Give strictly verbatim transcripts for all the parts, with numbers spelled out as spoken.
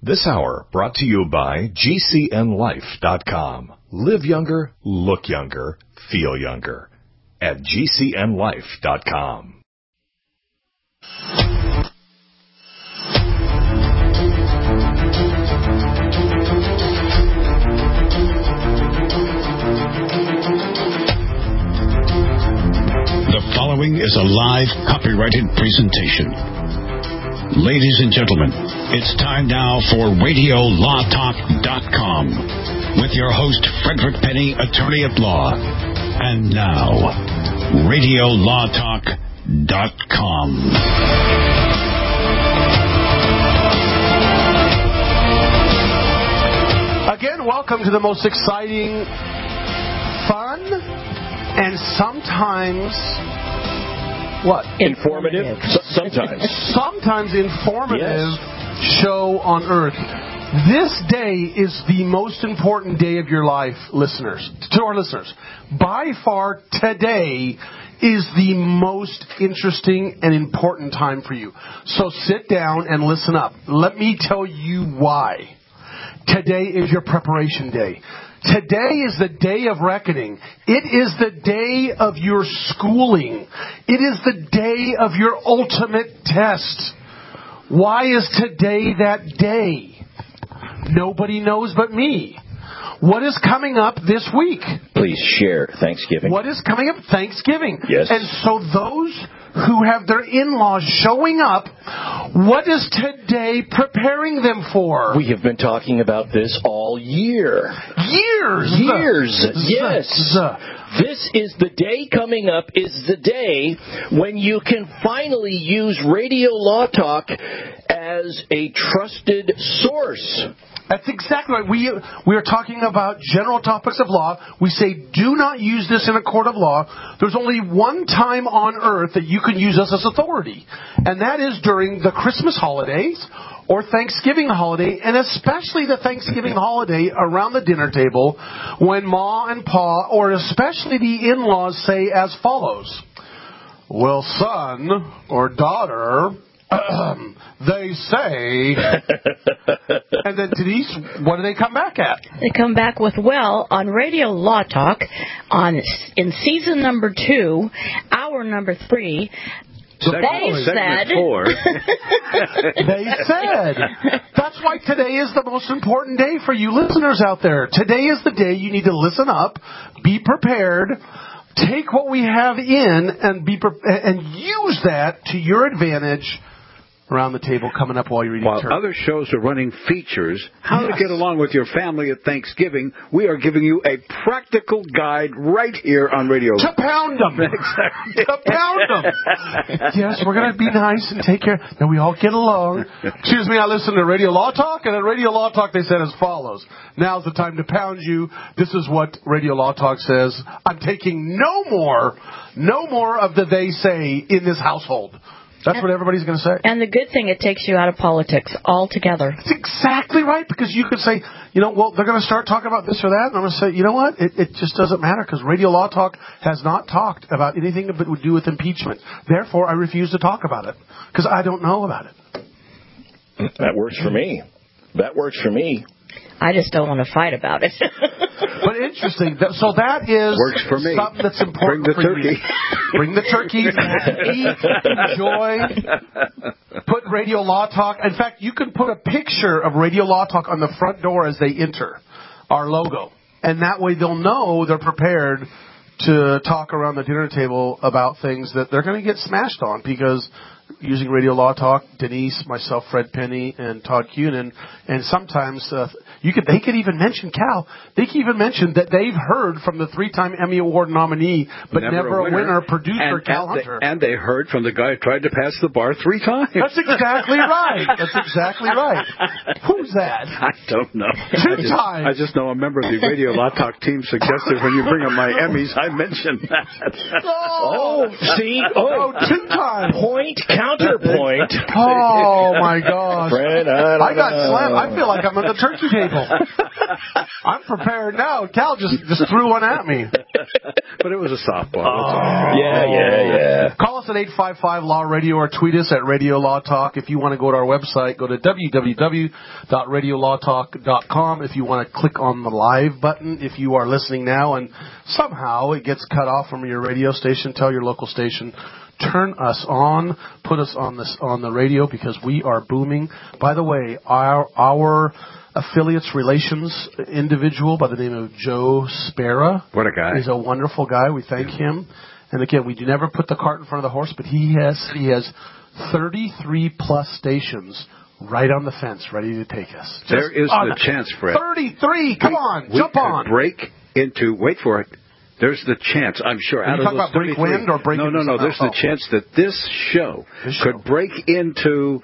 This hour brought to you by G C N life dot com. Live younger, look younger, feel younger at G C N life dot com. The following is a live copyrighted presentation. Ladies and gentlemen, it's time now for radio law talk dot com with your host, Frederick Penny, attorney at law. And now, radio law talk dot com. Again, welcome to the most exciting, fun, and sometimes... What? Informative. S- sometimes. Sometimes informative yes. show on Earth. This day is the most important day of your life, listeners. To our listeners. By far, today is the most interesting and important time for you. So sit down and listen up. Let me tell you why. Today is your preparation day. Today is the day of reckoning. It is the day of your schooling. It is the day of your ultimate test. Why is today that day? Nobody knows but me. What is coming up this week? Please share Thanksgiving. What is coming up? Thanksgiving. Yes. And so those who have their in-laws showing up, what is today preparing them for? We have been talking about this all year. Years. Years. Z- yes. Z- This is the day coming up is the day when you can finally use Radio Law Talk as a trusted source. That's exactly right. We we are talking about general topics of law. We say do not use this in a court of law. There's only one time on earth that you can use us as authority, and that is during the Christmas holidays or Thanksgiving holiday, and especially the Thanksgiving holiday around the dinner table when Ma and Pa, or especially the in-laws, say as follows. Well, son or daughter... they say, and then Denise, what do they come back at? They come back with, well, on Radio Law Talk, on in season number two, hour number three, Segment, they said, four. They said. That's why today is the most important day for you listeners out there. Today is the day you need to listen up, be prepared, take what we have in, and be pre- and use that to your advantage. Around the table coming up while you're eating While turkey. Other shows are running features, how yes. to get along with your family at Thanksgiving, we are giving you a practical guide right here on Radio. To pound them. Exactly. To pound them. Yes, we're going to be nice and take care. That we all get along. Excuse me, I listened to Radio Law Talk, and at Radio Law Talk they said as follows. Now's the time to pound you. This is what Radio Law Talk says. I'm taking no more, no more of the they say in this household. That's what everybody's going to say. And the good thing, it takes you out of politics altogether. That's exactly right, because you could say, you know, well, they're going to start talking about this or that, and I'm going to say, you know what, it, it just doesn't matter, because Radio Law Talk has not talked about anything that would do with impeachment. Therefore, I refuse to talk about it, because I don't know about it. That works for me. That works for me. I just don't want to fight about it. But interesting. So that is works for me. Something that's important Bring the for turkey. you. Bring the turkey. Eat. Enjoy. Put Radio Law Talk. In fact, you can put a picture of Radio Law Talk on the front door as they enter our logo. And that way they'll know they're prepared to talk around the dinner table about things that they're going to get smashed on, because using Radio Law Talk, Denise, myself, Fred Penny, and Todd Cunin, and sometimes uh, you could they could even mention Cal. They could even mention that they've heard from the three-time Emmy Award nominee, but never, never a winner, winner producer, and, Cal and Hunter. They, and they heard from the guy who tried to pass the bar three times. That's exactly right. That's exactly right. Who's that? I don't know. Two I just, times. I just know a member of the Radio Law Talk team suggested when you bring up my Emmys, I mentioned that. Oh, Oh, see? Oh, oh two times. Point, counterpoint. Oh, my gosh. Fred, I, don't I got know. slammed. I feel like I'm at the turkey table. I'm prepared now. Cal just, just threw one at me. But it was a softball. Oh, yeah, yeah, yeah. Call us at eight five five Law Radio or tweet us at Radio Law Talk. If you want to go to our website, go to w w w dot radio law talk dot com. If you want to click on the live button, if you are listening now and somehow it gets cut off from your radio station, tell your local station, turn us on, put us on this on the radio because we are booming. By the way, our our affiliates relations individual by the name of Joe Spera. What a guy. He's a wonderful guy. We thank him. And again, we do never put the cart in front of the horse, but he has he has thirty-three plus stations right on the fence, ready to take us. Just there is the it. chance, Fred. thirty-three, come we, on, we jump could on. break into, wait for it, there's the chance, I'm sure. Are out you of talking those about break thirty-three, wind or break No, no, no, there's oh. the chance that this show, this could show break into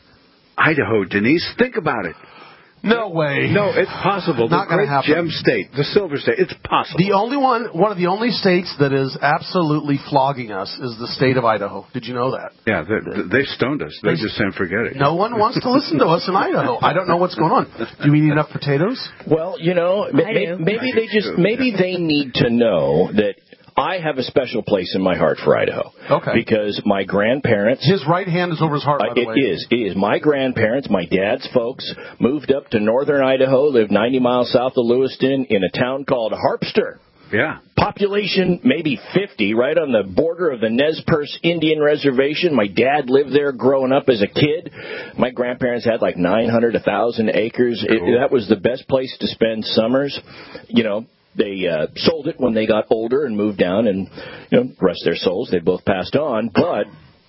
Idaho. Denise, think about it. No way. No, it's possible. Not the going to great happen. Gem State, the Silver State, it's possible. The only one, one of the only states that is absolutely flogging us is the state of Idaho. Did you know that? Yeah, they, they've stoned us. They're just saying forget it. No one wants to listen to us in Idaho. I don't know what's going on. Do we need enough potatoes? Well, you know, ma- do. maybe they just maybe they need to know that I have a special place in my heart for Idaho. Okay. Because my grandparents. His right hand is over his heart, by Uh, the it way. is. It is. My grandparents, my dad's folks, moved up to northern Idaho, lived ninety miles south of Lewiston in a town called Harpster. Yeah. Population maybe fifty, right on the border of the Nez Perce Indian Reservation. My dad lived there growing up as a kid. My grandparents had like nine hundred, one thousand acres. It, that was the best place to spend summers. You know, they uh, sold it when they got older and moved down, and, you know, rest their souls, they both passed on. But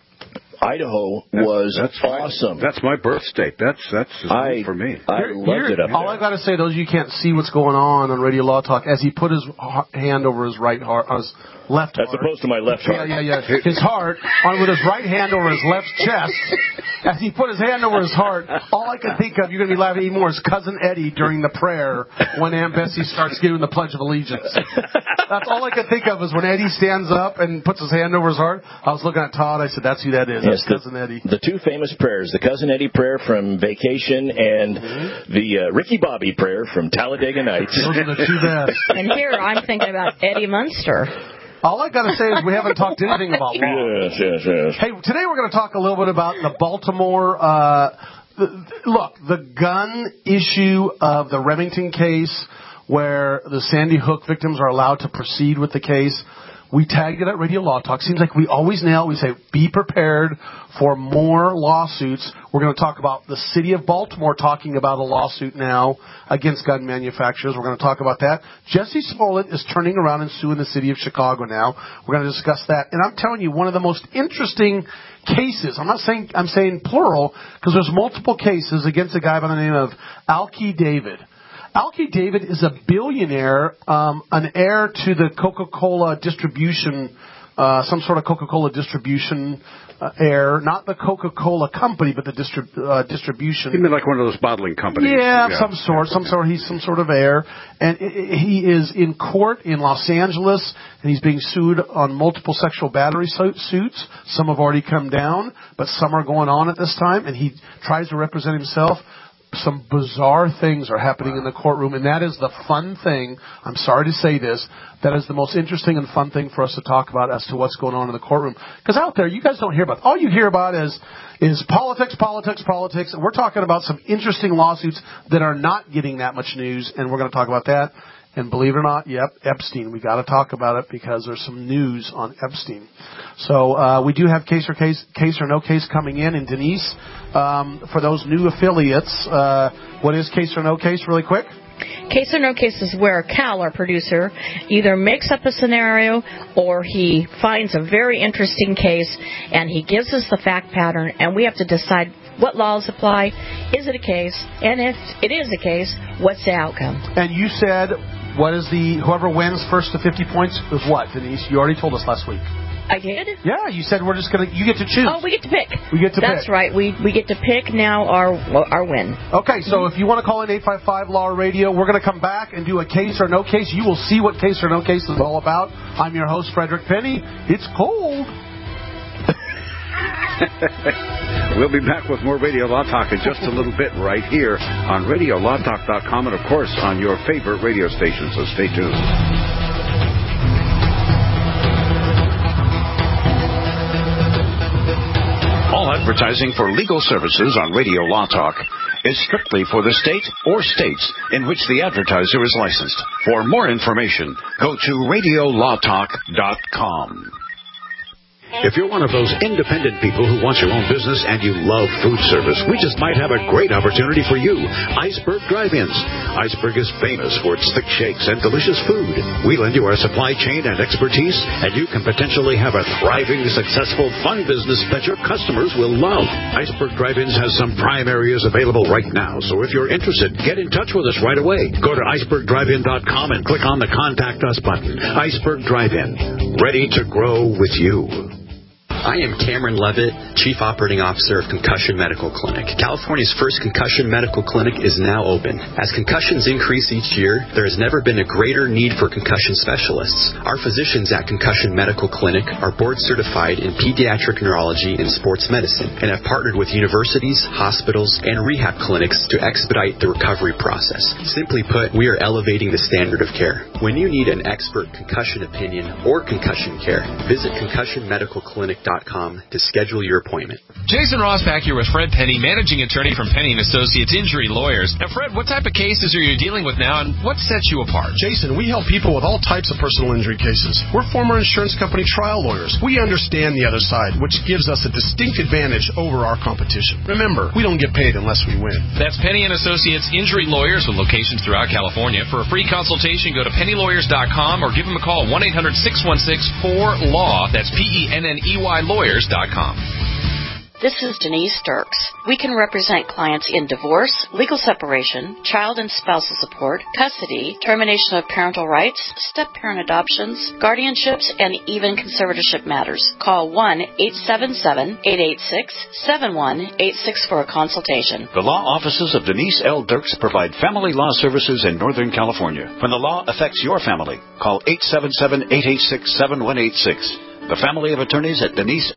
Idaho was that's awesome. My, that's my birth state. That's that's I, for me. I You're- loved you're- it up all there. I've got to say, those of you can't see what's going on on Radio Law Talk, as he put his h- hand over his right heart, on his left As heart. opposed to my left heart. Yeah, yeah, yeah. His heart, on with his right hand over his left chest. As he put his hand over his heart, all I can think of, you're going to be laughing even more, is Cousin Eddie during the prayer when Aunt Bessie starts giving the Pledge of Allegiance. That's all I could think of is when Eddie stands up and puts his hand over his heart. I was looking at Todd. I said, that's who that is. Yes, That's Cousin Eddie. The two famous prayers, the Cousin Eddie prayer from Vacation and Mm-hmm. the uh, Ricky Bobby prayer from Talladega Nights. Those are the two best. And here I'm thinking about Eddie Munster. All I got to say is we haven't talked anything about law. Yes, yes, yes. Hey, today we're going to talk a little bit about the Baltimore. Uh, the, look, the gun issue of the Remington case, where the Sandy Hook victims are allowed to proceed with the case. We tagged it at Radio Law Talk. Seems like we always nail. We say, be prepared for more lawsuits. We're going to talk about the city of Baltimore talking about a lawsuit now against gun manufacturers. We're going to talk about that. Jesse Smollett is turning around and suing the city of Chicago now. We're going to discuss that. And I'm telling you, one of the most interesting cases, I'm not saying, I'm saying plural, because there's multiple cases against a guy by the name of Alki David. Alki David is a billionaire, um, an heir to the Coca-Cola distribution, uh, some sort of Coca-Cola distribution uh, heir, not the Coca-Cola company, but the distrib- uh, distribution. You mean like one of those bottling companies? Yeah, some sort, some sort. He's some sort of heir, and i- i- he is in court in Los Angeles, and he's being sued on multiple sexual battery su- suits. Some have already come down, but some are going on at this time, and he tries to represent himself. Some bizarre things are happening wow. in the courtroom, and that is the fun thing. I'm sorry to say this. That is the most interesting and fun thing for us to talk about as to what's going on in the courtroom. Because out there, you guys don't hear about. All you hear about is is politics, politics, politics. And we're talking about some interesting lawsuits that are not getting that much news, and we're going to talk about that. And believe it or not, yep, Epstein. We got to talk about it because there's some news on Epstein. So uh, we do have case or case, case or no case coming in. And Denise, um, for those new affiliates, uh, what is case or no case, really quick? Case or no case is where Cal, our producer, either makes up a scenario or he finds a very interesting case and he gives us the fact pattern, and we have to decide what laws apply. Is it a case? And if it is a case, what's the outcome? And you said, what is the, whoever wins first to fifty points is what, Denise? You already told us last week. I did? Yeah, you said we're just going to, you get to choose. Oh, we get to pick. We get to That's pick. right. We we get to pick now our our win. Okay, so if you want to call in eight five five Law Radio, we're going to come back and do a case or no case. You will see what case or no case is all about. I'm your host, Frederick Penny. It's cold. We'll be back with more Radio Law Talk in just a little bit right here on radio law talk dot com and, of course, on your favorite radio station, so stay tuned. advertising for legal services on Radio Law Talk is strictly for the state or states in which the advertiser is licensed. For more information, go to radio law talk dot com. If you're one of those independent people who wants your own business and you love food service, we just might have a great opportunity for you. Iceberg Drive-Ins. Iceberg is famous for its thick shakes and delicious food. We lend you our supply chain and expertise, and you can potentially have a thriving, successful, fun business that your customers will love. Iceberg Drive-Ins has some prime areas available right now, so if you're interested, get in touch with us right away. Go to iceberg drive in dot com and click on the Contact Us button. Iceberg Drive-In, ready to grow with you. I am Cameron Levitt, Chief Operating Officer of Concussion Medical Clinic. California's first concussion medical clinic is now open. As concussions increase each year, there has never been a greater need for concussion specialists. Our physicians at Concussion Medical Clinic are board certified in pediatric neurology and sports medicine and have partnered with universities, hospitals, and rehab clinics to expedite the recovery process. Simply put, we are elevating the standard of care. When you need an expert concussion opinion or concussion care, visit concussion medical clinic dot com to schedule your appointment. Jason Rosbach here with Fred Penny, managing attorney from Penny and Associates Injury Lawyers. Now, Fred, what type of cases are you dealing with now, and what sets you apart? Jason, we help people with all types of personal injury cases. We're former insurance company trial lawyers. We understand the other side, which gives us a distinct advantage over our competition. Remember, we don't get paid unless we win. That's Penny and Associates Injury Lawyers with locations throughout California. For a free consultation, go to penny lawyers dot com or give them a call, one eight hundred six one six four L A W. That's P E N N E Y lawyers dot com. This is Denise Dirks. We can represent clients in divorce, legal separation, child and spousal support, custody, termination of parental rights, step-parent adoptions, guardianships, and even conservatorship matters. Call one eight seven seven, eight eight six, seven one eight six for a consultation. The law offices of Denise L. Dirks provide family law services in Northern California. When the law affects your family, call eight seven seven, eight eight six, seven one eight six. The family of attorneys at Denise.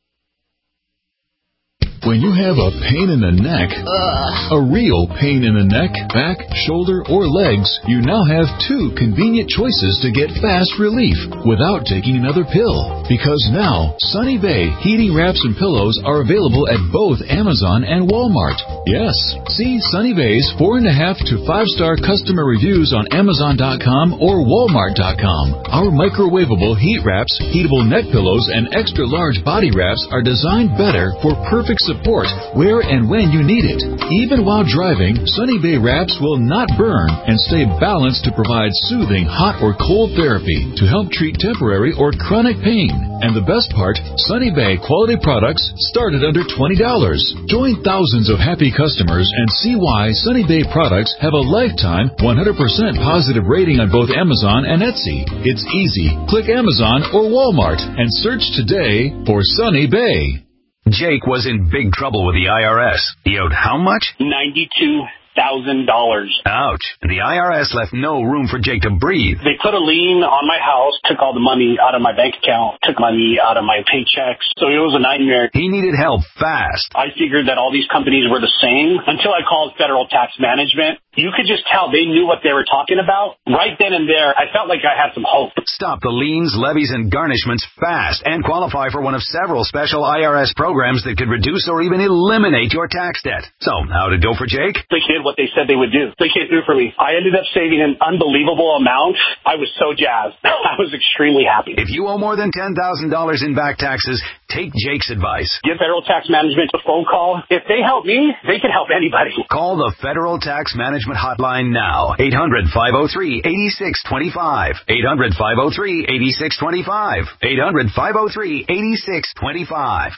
When you have a pain in the neck, Ugh. a real pain in the neck, back, shoulder, or legs, you now have two convenient choices to get fast relief without taking another pill. Because now, Sunny Bay heating wraps and pillows are available at both Amazon and Walmart. Yes, see Sunny Bay's four and a half to five star customer reviews on Amazon dot com or Walmart dot com. Our microwavable heat wraps, heatable neck pillows, and extra large body wraps are designed better for perfect support where and when you need it. Even while driving, Sunny Bay wraps will not burn and stay balanced to provide soothing hot or cold therapy to help treat temporary or chronic pain. And the best part, Sunny Bay quality products start at under twenty dollars. Join thousands of happy customers and see why Sunny Bay products have a lifetime one hundred percent positive rating on both Amazon and Etsy. It's easy. Click Amazon or Walmart and search today for Sunny Bay. Jake was in big trouble with the I R S. He owed how much? ninety-two thousand dollars. Ouch. And the I R S left no room for Jake to breathe. They put a lien on my house, took all the money out of my bank account, took money out of my paychecks. So it was a nightmare. He needed help fast. I figured that all these companies were the same until I called Federal Tax Management. You could just tell they knew what they were talking about. Right then and there, I felt like I had some hope. Stop the liens, levies, and garnishments fast and qualify for one of several special I R S programs that could reduce or even eliminate your tax debt. So, how'd it go for Jake? They did what they said they would do. They came through for me. I ended up saving an unbelievable amount. I was so jazzed. I was extremely happy. If you owe more than ten thousand dollars in back taxes, take Jake's advice. Give Federal Tax Management a phone call. If they help me, they can help anybody. Call the Federal Tax Management hotline now. eight hundred, five oh three, eight six two five. eight hundred, five oh three, eight six two five. eight hundred, five oh three, eight six two five.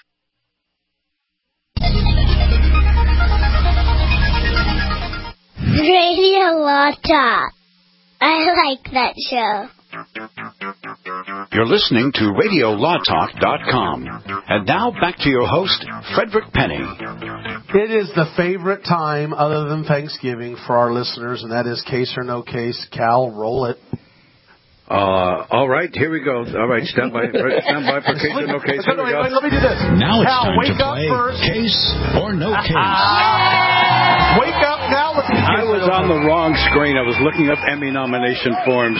Radio Law Talk. I like that show. You're listening to radio law talk dot com. And now back to your host, Frederick Penny. It is the favorite time other than Thanksgiving for our listeners, and that is Case or No Case. Cal, roll it. Uh, all right, here we go. All right, stand by, stand by for Case or No Case. Here we go. Let me do this. Now it's Cal, time wake to up play first. Case or No Case. Wake up now. Let's get I was on the wrong screen. I was looking up Emmy nomination forms.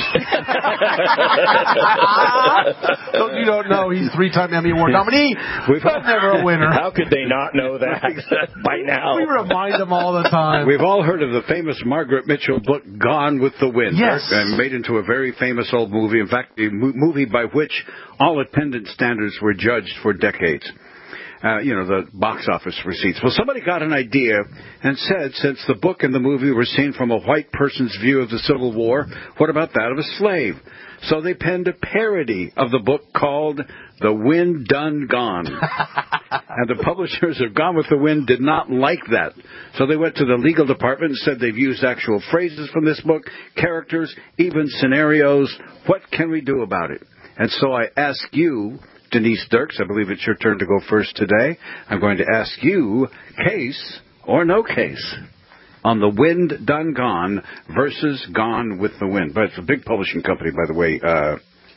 Don't, you don't know he's three-time Emmy Award nominee, We've but never a winner. How could they not know that by now? We remind them all the time. We've all heard of the famous Margaret Mitchell book, Gone with the Wind. Yes. And made into a very famous old movie. In fact, a mo- movie by which all attendance standards were judged for decades. Uh, you know, the box office receipts. Well, somebody got an idea and said, since the book and the movie were seen from a white person's view of the Civil War, what about that of a slave? So they penned a parody of the book called The Wind Done Gone. And the publishers of Gone with the Wind did not like that. So they went to the legal department and said they've used actual phrases from this book, characters, even scenarios. What can we do about it? And so I ask you, Denise Dirks, I believe it's your turn to go first today. I'm going to ask you, case or no case on The Wind Done Gone versus Gone with the Wind. But it's a big publishing company, by the way. Uh,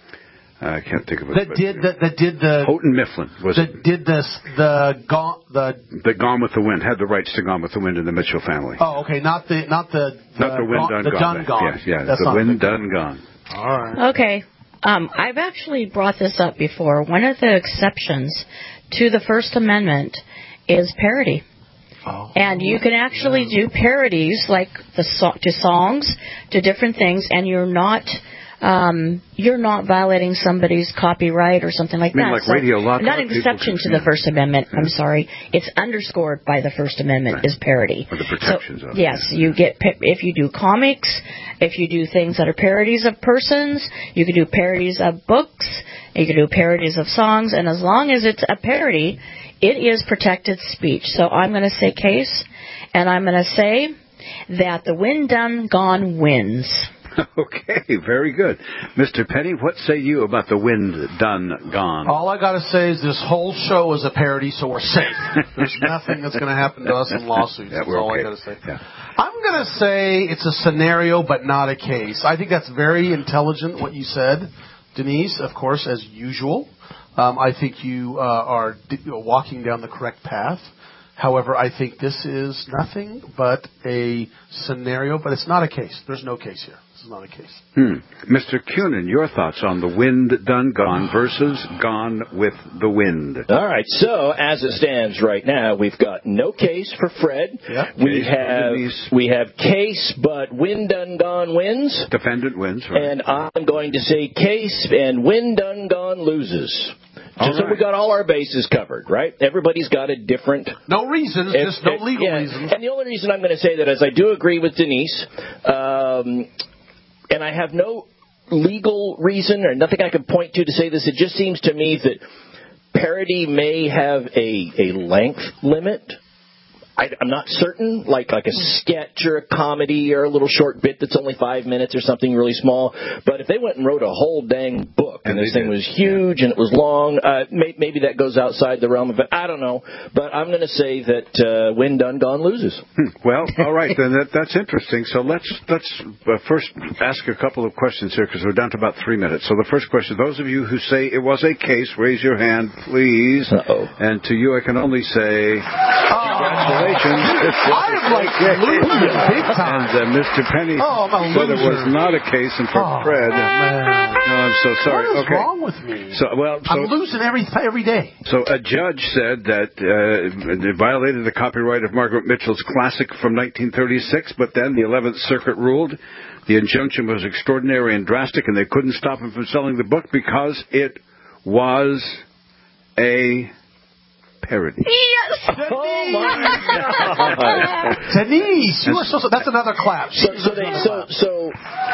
I can't think of it. That did the, that did the Houghton Mifflin was that it? did this the gone the the Gone with the Wind had the rights to Gone with the Wind in the Mitchell family. oh okay not the not the, the Not the Wind gone, Done the Gone. done gone. Yes, yeah, That's the not Wind the- Done Gone. All right. Okay. Um, I've actually brought this up before. One of the exceptions to the First Amendment is parody. Oh. And you can actually do parodies like the so- to songs, to different things, and you're not um, you're not violating somebody's copyright or something like I mean, that. like Radio Law not Talk, an exception people to can- the First Amendment. Yeah. I'm sorry. It's underscored by the First Amendment Right. is parody. Or the protections so, of it, yes, yeah. you get pa- if you do comics, if you do things that are parodies of persons, you can do parodies of books, you can do parodies of songs, and as long as it's a parody, it is protected speech. So I'm going to say case, and I'm going to say that the Wind Done Gone wins. Okay, very good. Mister Penny, what say you about The Wind Done Gone? All I got to say is this whole show is a parody, so we're safe. There's nothing that's going to happen to us in lawsuits. Yeah, That's we're all okay. I got to say. Yeah. I'm going to say it's a scenario, but not a case. I think that's very intelligent what you said, Denise. Of course, as usual, um, I think you uh, are d- walking down the correct path. However, I think this is nothing but a scenario, but it's not a case. There's no case here. This is not a case. Hmm. Mister Cunin, your thoughts on The Wind Done Gone versus Gone with the Wind? All right, so as it stands right now, we've got no case for Fred. Yep. We Case for have Denise. we have case, but Wind Done Gone wins. Defendant wins, right? And I'm going to say case, and Wind Done Gone loses. All Just so right. we got all our bases covered, right? Everybody's got a different... No reasons, If- just no if- legal yeah. reasons. And the only reason I'm going to say that is I do agree with Denise, um, and I have no legal reason or nothing I can point to to say this. It just seems to me that parody may have a, a length limit. I, I'm not certain, like like a sketch or a comedy or a little short bit that's only five minutes or something really small. But if they went and wrote a whole dang book and, And this they thing did. was huge and it was long, uh, may, maybe that goes outside the realm of it. I don't know. But I'm going to say that uh, Wind Done Gone loses. Hmm. Well, all right, then that, that's interesting. So let's let's uh, first ask a couple of questions here because we're down to about three minutes. So the first question, those of you who say it was a case, raise your hand, please. Uh-oh. And to you, I can only say congratulations. I'm like losing big time. And uh, Mister Penny Oh, I'm a said it was loser. not a case, and for Oh, Fred, man. no, I'm so sorry. What is okay. wrong with me? So well, so I'm losing every every day. So a judge said that uh, it violated the copyright of Margaret Mitchell's classic from nineteen thirty-six, but then the eleventh Circuit ruled the injunction was extraordinary and drastic, and they couldn't stop him from selling the book because it was a parody. Yes! Oh, my God. Denise, you are so, so. That's another clap. So, so, they, so, so,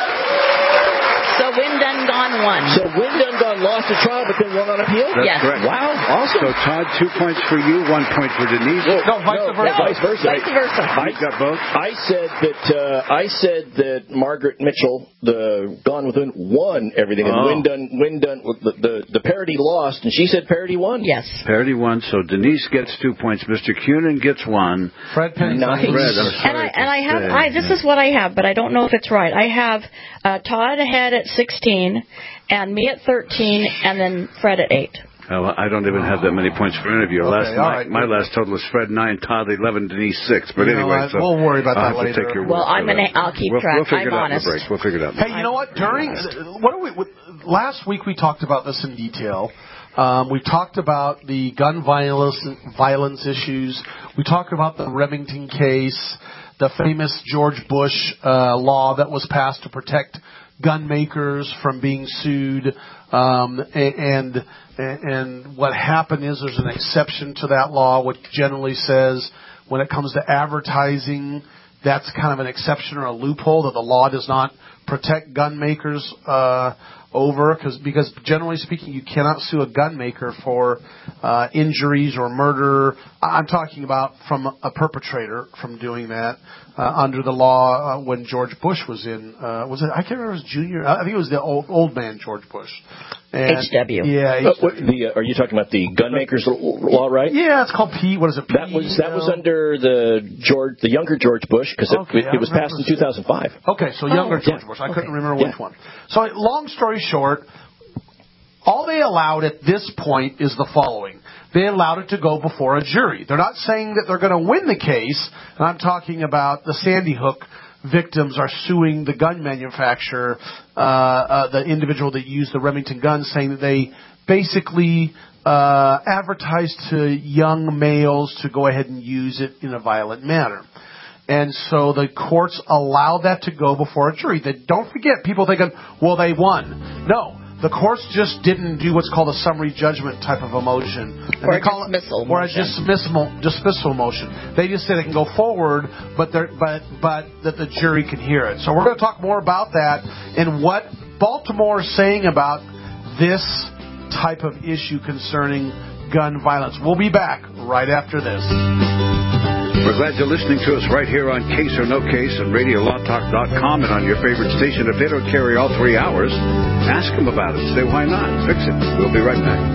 So Wind Done Gone won. so Wind Done Gone lost the trial, but then won on appeal? That's Yes. correct. Wow, awesome. So Todd, two points for you, one point for Denise. No, vice versa. Yeah, vice versa. Vice versa. I got both. I said that uh, I said that Margaret Mitchell, the Gone with the Wind, won everything, and Oh. Wind Done, Wind Done, the, the the parody lost, and she said parody won. Yes. Parody one, so Denise gets two points. Mister Cunin gets one. Fred Penny. Nice. Fred, I'm And I sorry and to I have say. I this is what I have, but I don't know if it's right. I have uh, Todd ahead at sixteen, and me at thirteen, and then Fred at eight. Well, I don't even have that many points for any of you. Okay, last all my, right. my last total is Fred nine, Todd eleven, Denise six. But You know anyway, what? so We'll worry about I'll that have later. To take your Well, word I'm for gonna. that. I'll keep we'll, track. We'll figure I'm it out honest. in the break. We'll figure it out. Hey, you know what? During what are we? Last week we talked about this in detail. Um, we talked about the gun violence violence issues. We talked about the Remington case, the famous George Bush uh, law that was passed to protect gun makers from being sued. Um, and, and and what happened is there's an exception to that law, which generally says when it comes to advertising, that's kind of an exception or a loophole that the law does not protect gun makers uh, over, cause, because generally speaking, you cannot sue a gun maker for uh, injuries or murder. I'm talking about from a perpetrator from doing that uh, under the law uh, when George Bush was in. Uh, was it? I can't remember. It was Junior. I think it was the old old man George Bush. And, H W. Yeah. H W. Uh, what, the, uh, are you talking about the gun makers law, right? Yeah, it's called P. What is it? P, that was that was under the George, the younger George Bush, because okay, it, it was passed in two thousand five. Okay, so younger oh, George yeah. Bush. I okay. couldn't remember yeah. which one. So, long story short, all they allowed at this point is the following. They allowed it to go before a jury. They're not saying that they're going to win the case, and I'm talking about the Sandy Hook victims are suing the gun manufacturer, uh, uh, the individual that used the Remington gun, saying that they basically uh, advertised to young males to go ahead and use it in a violent manner. And so the courts allow that to go before a jury. They, don't forget, people thinking, well, they won. No. The courts just didn't do what's called a summary judgment type of a motion. And or they a call dismissal it, Or a motion. dismissal, dismissal motion. They just say they can go forward, but they're, but but that the jury can hear it. So we're going to talk more about that and what Baltimore is saying about this type of issue concerning gun violence. We'll be back right after this. We're glad you're listening to us right here on Case or No Case and radio law talk dot com and on your favorite station. If they don't carry all three hours, ask them about it. Say, why not? Fix it. We'll be right back.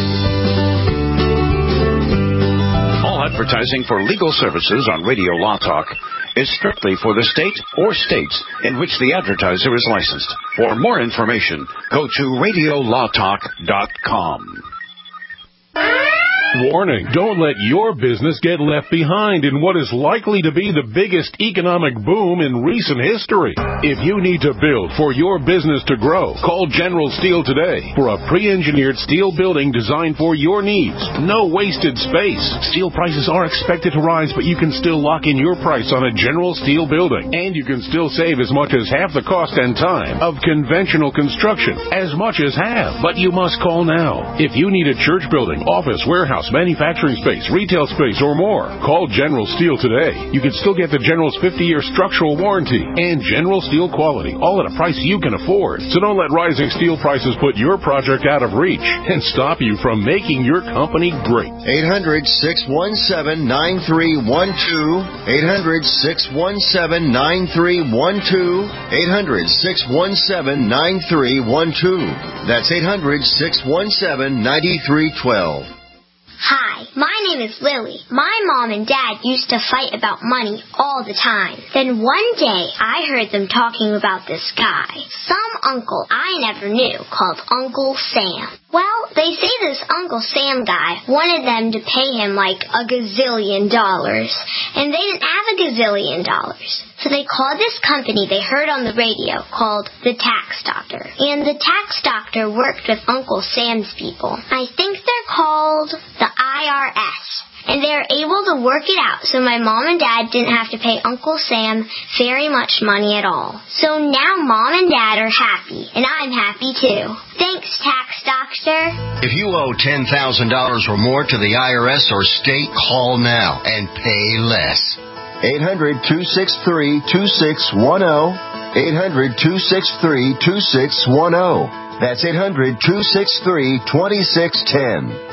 All advertising for legal services on Radio Law Talk is strictly for the state or states in which the advertiser is licensed. For more information, go to radio law talk dot com. Warning, don't let your business get left behind in what is likely to be the biggest economic boom in recent history. If you need to build for your business to grow, call General Steel today for a pre-engineered steel building designed for your needs. No wasted space. Steel prices are expected to rise, but you can still lock in your price on a General Steel building. And you can still save as much as half the cost and time of conventional construction. As much as half. But you must call now. If you need a church building, office, warehouse, manufacturing space, retail space, or more, call General Steel today. You can still get the General's fifty-year structural warranty and General Steel quality, all at a price you can afford. So don't let rising steel prices put your project out of reach and stop you from making your company great. eight hundred, six one seven, nine three one two. eight hundred, six one seven, nine three one two. eight hundred, six one seven, nine three one two. That's eight hundred, six one seven, nine three one two. Hi, my name is Lily. My mom and dad used to fight about money all the time. Then one day, I heard them talking about this guy, some uncle I never knew, called Uncle Sam. Well, they say this Uncle Sam guy wanted them to pay him like a gazillion dollars, and they didn't have a gazillion dollars. So they called this company they heard on the radio called the Tax Doctor. And the Tax Doctor worked with Uncle Sam's people. I think they're called the I R S. And they were able to work it out so my mom and dad didn't have to pay Uncle Sam very much money at all. So now mom and dad are happy, and I'm happy too. Thanks, Tax Doctor. If you owe ten thousand dollars or more to the I R S or state, call now and pay less. eight hundred, two six three, two six one zero. eight hundred, two six three, two six one zero. That's eight hundred, two six three, two six one zero.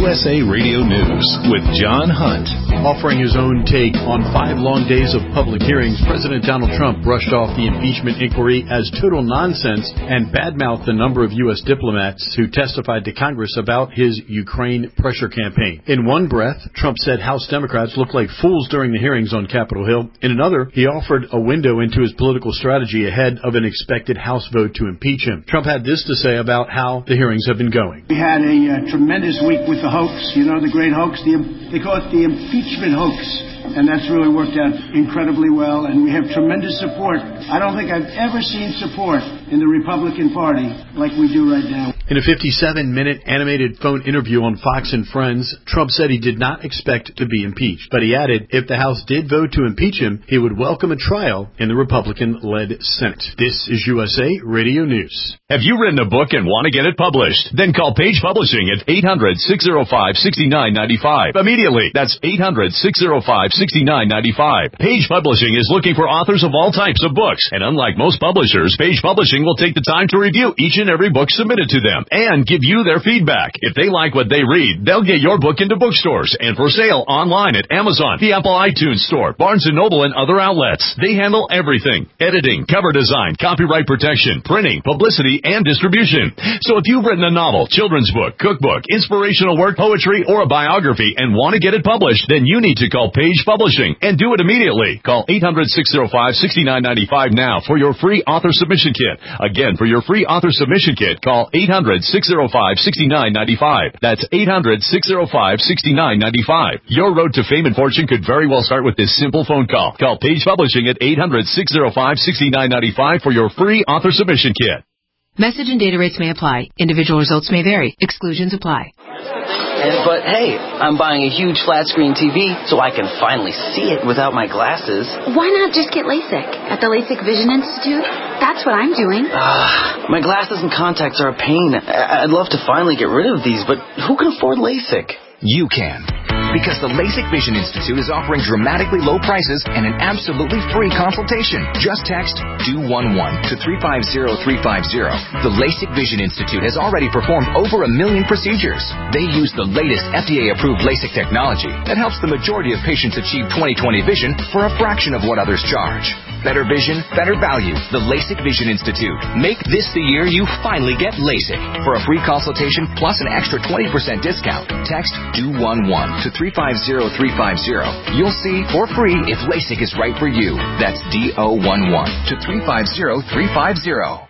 U S A Radio News with John Hunt. Offering his own take on five long days of public hearings, President Donald Trump brushed off the impeachment inquiry as total nonsense and badmouthed the number of U S diplomats who testified to Congress about his Ukraine pressure campaign. In one breath, Trump said House Democrats looked like fools during the hearings on Capitol Hill. In another, he offered a window into his political strategy ahead of an expected House vote to impeach him. Trump had this to say about how the hearings have been going. We had a uh, tremendous week with the hoax, you know, the great hoax. The, they call it the impeachment hoax. And that's really worked out incredibly well, and we have tremendous support. I don't think I've ever seen support in the Republican Party like we do right now. In a fifty-seven minute animated phone interview on Fox and Friends, Trump said he did not expect to be impeached, but he added if the House did vote to impeach him, he would welcome a trial in the Republican-led Senate. This is U S A Radio News. Have you written a book and want to get it published? Then call Page Publishing at eight hundred, six oh five, six nine nine five. Immediately. That's eight hundred, six oh five, six nine nine five. Page Publishing is looking for authors of all types of books, and unlike most publishers, Page Publishing will take the time to review each and every book submitted to them and give you their feedback. If they like what they read, they'll get your book into bookstores and for sale online at Amazon, the Apple iTunes Store, Barnes and Noble, and other outlets. They handle everything: editing, cover design, copyright protection, printing, publicity, and distribution. So if you've written a novel, children's book, cookbook, inspirational work, poetry, or a biography and want to get it published, then you need to call Page Publishing and do it immediately. Call eight hundred, six oh five, six nine nine five now for your free author submission kit. Again, for your free author submission kit, call eight hundred, six oh five, six nine nine five. That's eight hundred, six oh five, six nine nine five. Your road to fame and fortune could very well start with this simple phone call. Call Page Publishing at eight hundred, six oh five, six nine nine five for your free author submission kit. Message and data rates may apply. Individual results may vary. Exclusions apply. And, but hey, I'm buying a huge flat screen T V so I can finally see it without my glasses. Why not just get LASIK at the LASIK Vision Institute? That's what I'm doing. Uh, my glasses and contacts are a pain. I'd love to finally get rid of these, but who can afford LASIK? You can. Because the LASIK Vision Institute is offering dramatically low prices and an absolutely free consultation. Just text D O one one to three five zero three five zero. The LASIK Vision Institute has already performed over a million procedures. They use the latest F D A-approved LASIK technology that helps the majority of patients achieve twenty twenty vision for a fraction of what others charge. Better vision, better value. The LASIK Vision Institute. Make this the year you finally get LASIK. For a free consultation plus an extra twenty percent discount, text D O one one to three five zero three five zero. You'll see for free if LASIK is right for you. That's D O one one to three five zero three five zero.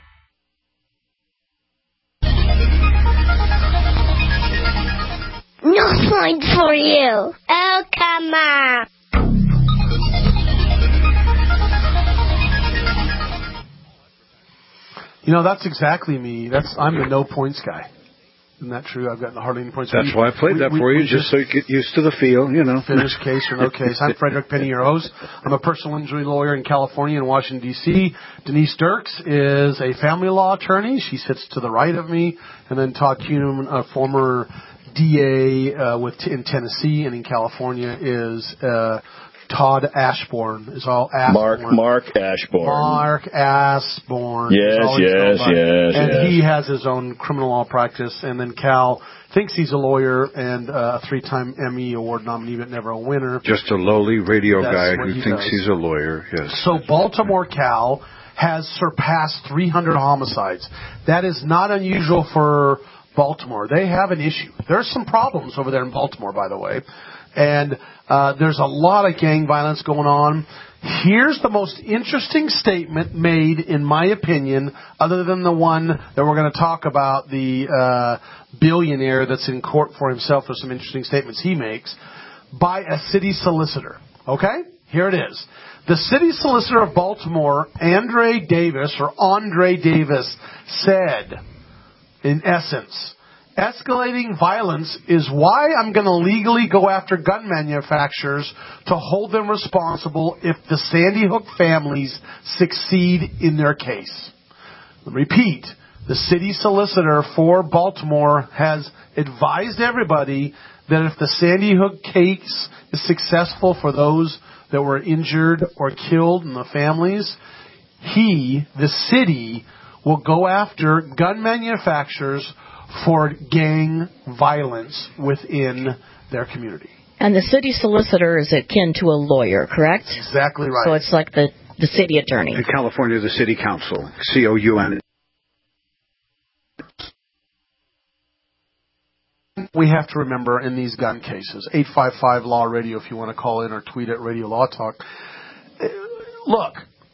No point for you. Oh, come on. You know, that's exactly me. That's I'm the no points guy. Isn't that true? I've gotten hardly any points. That's we, why I played we, that we, for you, we just so you get used to the feel, you know. Finish case or no case. I'm Frederick Penny, your host. I'm a personal injury lawyer in California and Washington, D C Denise Dirks is a family law attorney. She sits to the right of me. And then Todd Kuhn, a former D A uh, with in Tennessee and in California, is uh, Todd Ashbourne. Is all Ashbourne. Mark Mark Ashbourne. Mark Ashbourne. Yes, yes, yes, And yes. he has his own criminal law practice. And then Cal thinks he's a lawyer and uh, a three-time Emmy Award nominee, but never a winner. Just a lowly radio That's guy what who he thinks does. he's a lawyer, yes. So Baltimore Cal has surpassed three hundred homicides. That is not unusual for Baltimore. They have an issue. There's some problems over there in Baltimore, by the way. And uh, there's a lot of gang violence going on. Here's the most interesting statement made, in my opinion, other than the one that we're going to talk about, the uh, billionaire that's in court for himself. There's some interesting statements he makes by a city solicitor. Okay? Here it is. The city solicitor of Baltimore, Andre Davis, or Andre Davis, said, in essence, escalating violence is why I'm going to legally go after gun manufacturers to hold them responsible if the Sandy Hook families succeed in their case. Repeat, the city solicitor for Baltimore has advised everybody that if the Sandy Hook case is successful for those that were injured or killed and the families, he, the city, will go after gun manufacturers for gang violence within their community. And the city solicitor is akin to a lawyer, correct? Exactly right. So it's like the, the city attorney. In California, the city council, C O U N. We have to remember in these gun cases, eight five five Law Radio if you want to call in or tweet at Radio Law Talk. Look,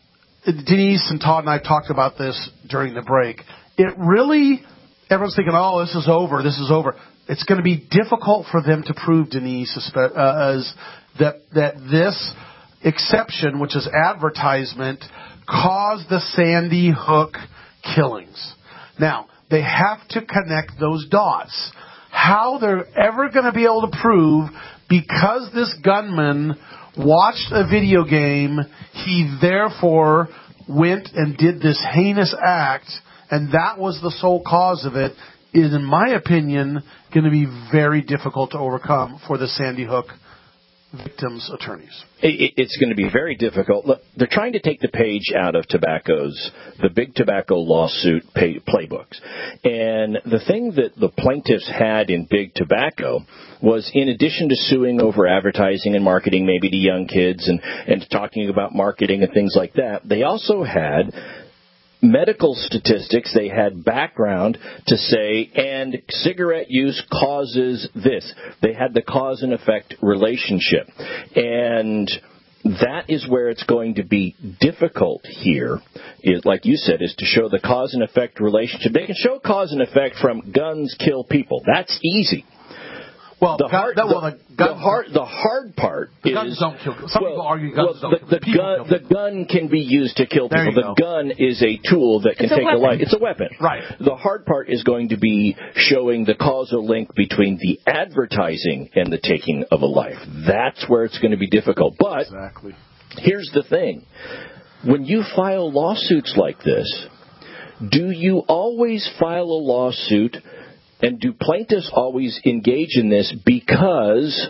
Denise and Todd and I talked about this during the break. It really, everyone's thinking, oh, this is over, this is over. It's going to be difficult for them to prove, Denise, uh, as that that this exception, which is advertisement, caused the Sandy Hook killings. Now, they have to connect those dots. How they're ever going to be able to prove, because this gunman watched a video game, he therefore went and did this heinous act, and that was the sole cause of it, is, in my opinion, going to be very difficult to overcome for the Sandy Hook victims' attorneys. It, it's going to be very difficult. Look, they're trying to take the page out of tobacco's, the big tobacco lawsuit pay, playbooks. And the thing that the plaintiffs had in big tobacco was, in addition to suing over advertising and marketing maybe to young kids and, and talking about marketing and things like that, they also had medical statistics. They had background to say, and cigarette use causes this. They had the cause and effect relationship. And that is where it's going to be difficult here, is, like you said, is to show the cause and effect relationship. They can show cause and effect from guns kill people. That's easy. Well, the hard, that, well, the, the, the hard, the hard part the is guns don't kill. Some well, people argue guns well, don't the, kill. The gun, kill the gun can be used to kill there people. The go. gun is a tool that can it's take a, a life. It's a weapon. Right. The hard part is going to be showing the causal link between the advertising and the taking of a life. That's where it's going to be difficult. But exactly. Here's the thing: when you file lawsuits like this, do you always file a lawsuit? And do plaintiffs always engage in this because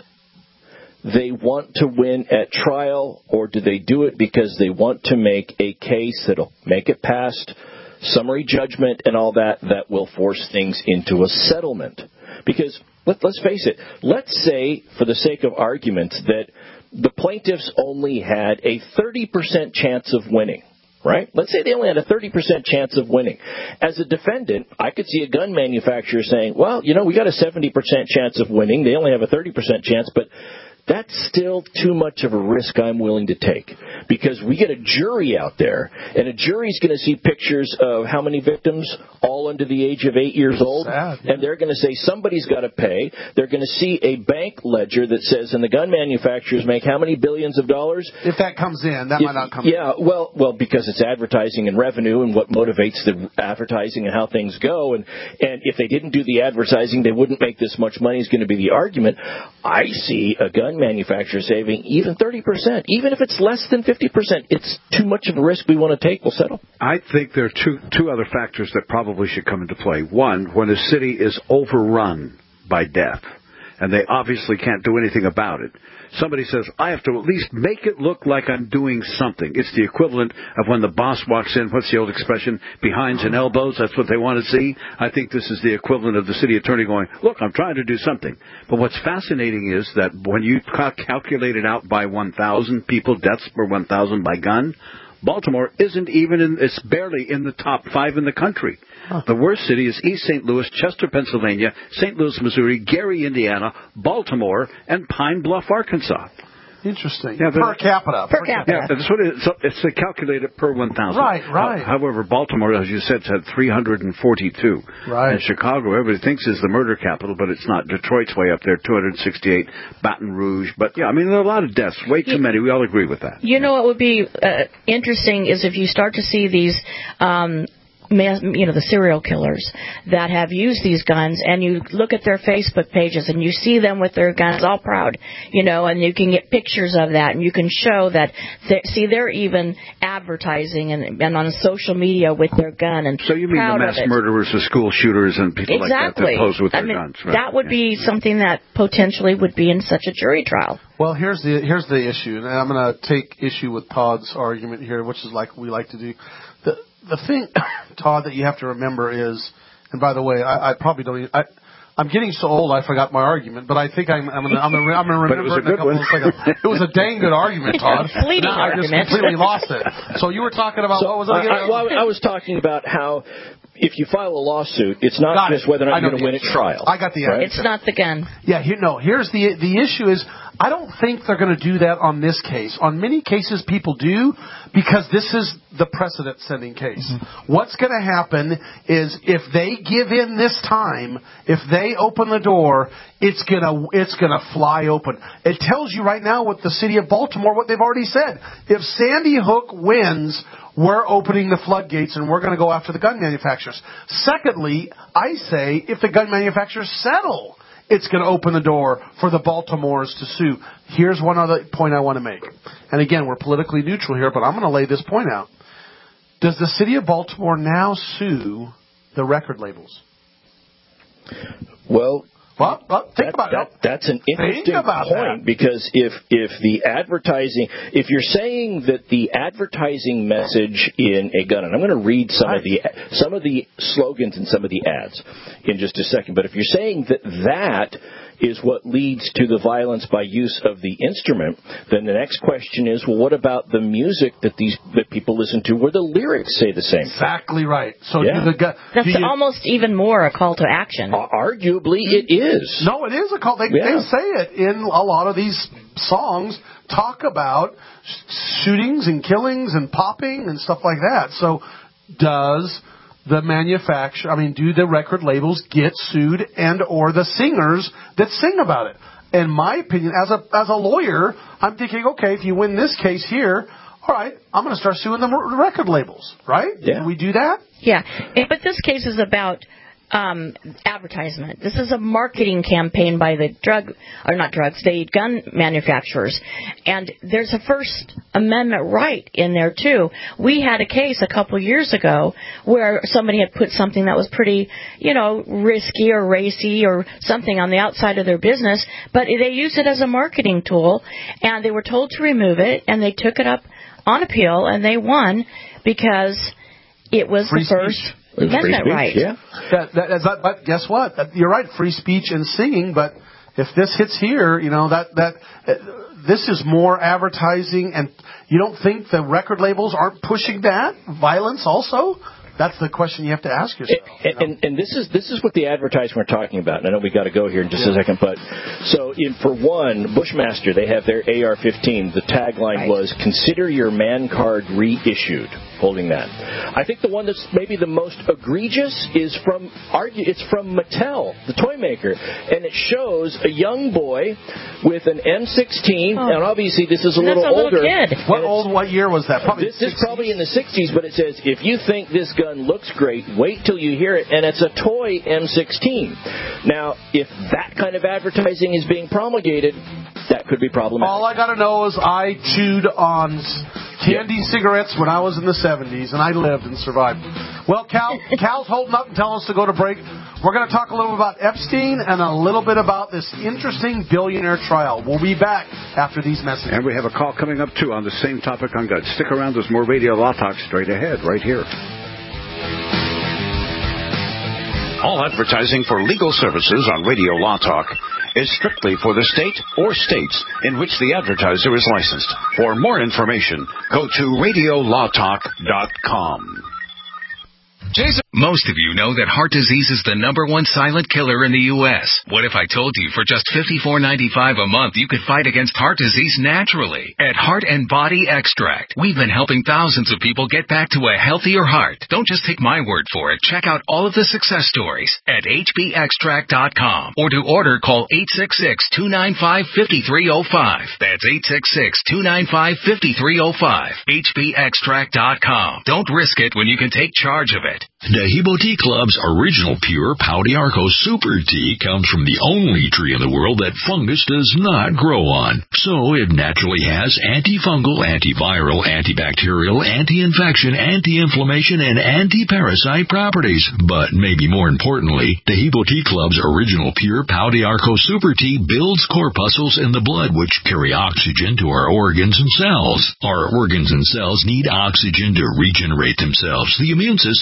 they want to win at trial, or do they do it because they want to make a case that'll make it past summary judgment and all that, that will force things into a settlement? Because let, let's face it, let's say, for the sake of argument, that the plaintiffs only had a thirty percent chance of winning. Right? Let's say they only had a thirty percent chance of winning. As a defendant, I could see a gun manufacturer saying, well, you know, we got a seventy percent chance of winning. They only have a thirty percent chance, but that's still too much of a risk I'm willing to take, because we get a jury out there, and a jury's going to see pictures of how many victims, all under the age of eight years old, Sad, yeah. and they're going to say somebody's got to pay. They're going to see a bank ledger that says, and the gun manufacturers make how many billions of dollars? If that comes in, that if, might not come yeah, in. Yeah, well, well, because it's advertising and revenue and what motivates the advertising and how things go, and, and if they didn't do the advertising, they wouldn't make this much money is going to be the argument. I see a gun manufacturer saving even thirty percent. Even if it's less than fifty percent, it's too much of a risk we want to take. We'll settle. I think there are two, two other factors that probably should come into play. One, when a city is overrun by death, and they obviously can't do anything about it, somebody says, I have to at least make it look like I'm doing something. It's the equivalent of when the boss walks in, what's the old expression, behinds and elbows, that's what they want to see. I think this is the equivalent of the city attorney going, look, I'm trying to do something. But what's fascinating is that when you calculate it out by one thousand people, deaths per one thousand by gun, Baltimore isn't even in, it's barely in the top five in the country. Huh. The worst city is East Saint Louis, Chester, Pennsylvania, Saint Louis, Missouri, Gary, Indiana, Baltimore, and Pine Bluff, Arkansas. Interesting. Yeah, per capita. Per capita. Yeah, that's what it is. It's calculated per one thousand. Right, right. However, Baltimore, as you said, had three hundred forty-two. Right. And Chicago, everybody thinks is the murder capital, but it's not. Detroit's way up there, two hundred sixty-eight. Baton Rouge. But, yeah, I mean, there are a lot of deaths. Way too you, many. We all agree with that. You know what would be uh, interesting is if you start to see these... Um, you know, the serial killers that have used these guns, and you look at their Facebook pages and you see them with their guns all proud, you know, and you can get pictures of that, and you can show that, see, they're even advertising and, and on social media with their gun and so you mean proud the mass of it. murderers, the school shooters, and people exactly. like that that pose with I their mean, guns? Right. That would yeah. be something that potentially would be in such a jury trial. Well, here's the here's the issue, and I'm going to take issue with Todd's argument here, which is like we like to do. The The thing, Todd, that you have to remember is, And by the way, I, I probably don't even... I, I'm getting so old I forgot my argument, but I think I'm I'm gonna, I'm gonna, I'm gonna remember it, it in a couple of seconds. It was a dang good argument, Todd. Fleeting now I just argument. completely lost it. So you were talking about So, what was I? I, I, well, I was talking about how if you file a lawsuit, it's not Got just it. whether or not I know you're going to the win at answer. trial. I got the right? answer. It's not the gun. Yeah, you know, here's the the issue is I don't think they're going to do that on this case. On many cases, people do because this is the precedent-setting case. Mm-hmm. What's going to happen is if they give in this time, if they open the door, it's gonna it's gonna fly open. It tells you right now with the city of Baltimore what they've already said. If Sandy Hook wins, we're opening the floodgates and we're going to go after the gun manufacturers. Secondly, I say if the gun manufacturers settle, it's going to open the door for the Baltimores to sue. Here's one other point I want to make. And again, we're politically neutral here, but I'm going to lay this point out. Does the city of Baltimore now sue the record labels? Well, well, well think that, about that, it. That's an interesting about point that. because if if the advertising, if you're saying that the advertising message in a gun, and I'm going to read some right. of the some of the slogans and some of the ads in just a second, but if you're saying that that is what leads to the violence by use of the instrument, then the next question is, well, what about the music that these that people listen to where the lyrics say the same thing? Exactly right. So yeah. do the gu- That's do you, almost even more a call to action. Uh, arguably, it is. No, it is a call. They, yeah. they say it in a lot of these songs, talk about shootings and killings and popping and stuff like that. So does the manufacturer, I mean, do the record labels get sued and or the singers that sing about it? In my opinion, as a as a lawyer, I'm thinking, okay, if you win this case here, all right, I'm going to start suing the record labels, right? Yeah. Can we do that? Yeah, but this case is about um, advertisement. This is a marketing campaign by the drug, or not drugs, the gun manufacturers. And there's a First Amendment right in there, too. We had a case a couple years ago where somebody had put something that was pretty, you know, risky or racy or something on the outside of their business, but they used it as a marketing tool, and they were told to remove it, and they took it up on appeal, and they won because it was Free the first speech. Amendment right. Yeah. That, that, that, but guess what? That, you're right, free speech and singing, but if this hits here, you know, that, that uh, this is more advertising, and you don't think the record labels aren't pushing that? Violence also? That's the question you have to ask yourself. And, you know? and, and this is this is what the advertisement we're talking about. And I know we got to go here in just yeah. a second, but so in for one, Bushmaster, they have their A R fifteen. The tagline right. was "Consider your man card reissued." Holding that, I think the one that's maybe the most egregious is from argue. It's from Mattel, the toy maker, and it shows a young boy with an M sixteen, oh. and obviously this is a that's little a older. Little kid. What old? What year was that? Probably this is probably in the sixties, but it says if you think this gun looks great, wait till you hear it, and it's a toy M sixteen. Now, if that kind of advertising is being promulgated, that could be problematic. All I got to know is I chewed on candy yep. cigarettes when I was in the seventies, and I lived and survived. Well, Cal, Cal's holding up and telling us to go to break. We're going to talk a little about Epstein and a little bit about this interesting billionaire trial. We'll be back after these messages. And we have a call coming up, too, on the same topic on guns. Stick around. There's more Radio Law Talk straight ahead, right here. All advertising for legal services on Radio Law Talk is strictly for the state or states in which the advertiser is licensed. For more information, go to radio law talk dot com. Jason. Most of you know that heart disease is the number one silent killer in the U S What if I told you for just fifty-four ninety-five a month you could fight against heart disease naturally? At Heart and Body Extract, we've been helping thousands of people get back to a healthier heart. Don't just take my word for it. Check out all of the success stories at h b extract dot com, or to order, call eight six six, two nine five, five three zero five. That's eight six six, two nine five, five three zero five. h b extract dot com. Don't risk it when you can take charge of it. Dahibo Tea Club's original pure Pau d'Arco Super Tea comes from the only tree in the world that fungus does not grow on. So it naturally has antifungal, antiviral, antibacterial, anti-infection, anti-inflammation, and anti-parasite properties. But maybe more importantly, Dahibo Tea Club's original pure Pau d'Arco Super Tea builds corpuscles in the blood which carry oxygen to our organs and cells. Our organs and cells need oxygen to regenerate themselves. The immune system needs oxygen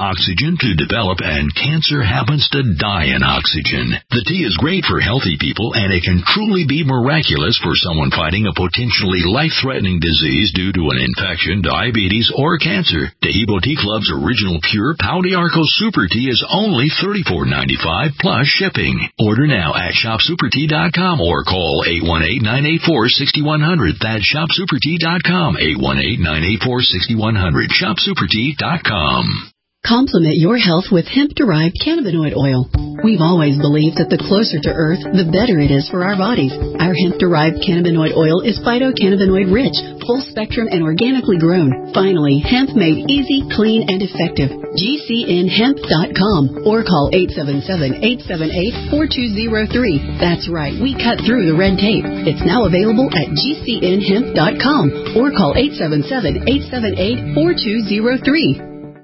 oxygen to develop, and cancer happens to die in oxygen. The tea is great for healthy people, and it can truly be miraculous for someone fighting a potentially life-threatening disease due to an infection, diabetes, or cancer. Taheebo Tea Club's original pure Pau de Arco Super Tea is only thirty-four ninety-five plus shipping. Order now at shop super tea dot com or call eight one eight, nine eight four, six one zero zero. That's shop super tea dot com, eight one eight, nine eight four, six one zero zero, shop super tea dot com. Complement your health with hemp-derived cannabinoid oil. We've always believed that the closer to Earth, the better it is for our bodies. Our hemp-derived cannabinoid oil is phytocannabinoid-rich, full-spectrum, and organically grown. Finally, hemp made easy, clean, and effective. G C N hemp dot com or call eight seven seven, eight seven eight, four two zero three. That's right, we cut through the red tape. It's now available at G C N hemp dot com or call eight seven seven, eight seven eight, four two zero three.